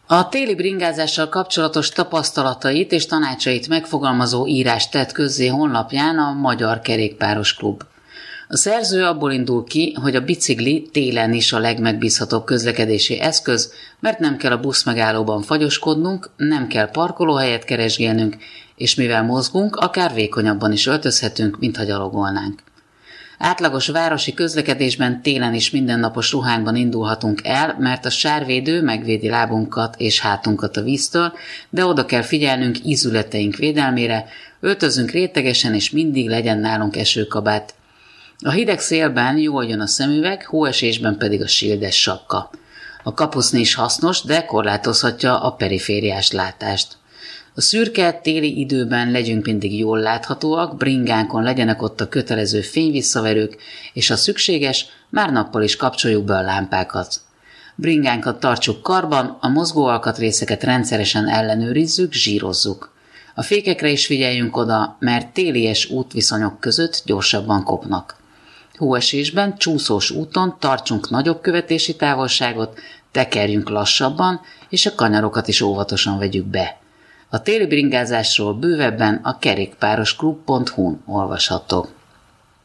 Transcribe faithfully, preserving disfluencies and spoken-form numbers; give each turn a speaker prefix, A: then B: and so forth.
A: A téli bringázással kapcsolatos tapasztalatait és tanácsait megfogalmazó írást tett közzé honlapján a Magyar Kerékpáros Klub. A szerző abból indul ki, hogy a bicikli télen is a legmegbízhatóbb közlekedési eszköz, mert nem kell a buszmegállóban fagyoskodnunk, nem kell parkolóhelyet keresgélnünk, és mivel mozgunk, akár vékonyabban is öltözhetünk, mintha gyalogolnánk. Átlagos városi közlekedésben télen is mindennapos ruhánkban indulhatunk el, mert a sárvédő megvédi lábunkat és hátunkat a víztől, de oda kell figyelnünk ízületeink védelmére, öltözünk rétegesen és mindig legyen nálunk esőkabát. A hideg szélben jól jön a szemüveg, hóesésben pedig a sildes sapka. A kapuszni is hasznos, de korlátozhatja a perifériás látást. A szürke téli időben legyünk mindig jól láthatóak, bringánkon legyenek ott a kötelező fényvisszaverők, és ha szükséges, már nappal is kapcsoljuk be a lámpákat. Bringánkat tartsuk karban, a mozgó alkatrészeket rendszeresen ellenőrizzük, zsírozzuk. A fékekre is figyeljünk oda, mert télies útviszonyok között gyorsabban kopnak. Hóesésben, csúszós úton tartsunk nagyobb követési távolságot, tekerjünk lassabban, és a kanyarokat is óvatosan vegyük be. A téli bringázásról bővebben a kerékpárosklub pont hu-n olvasható.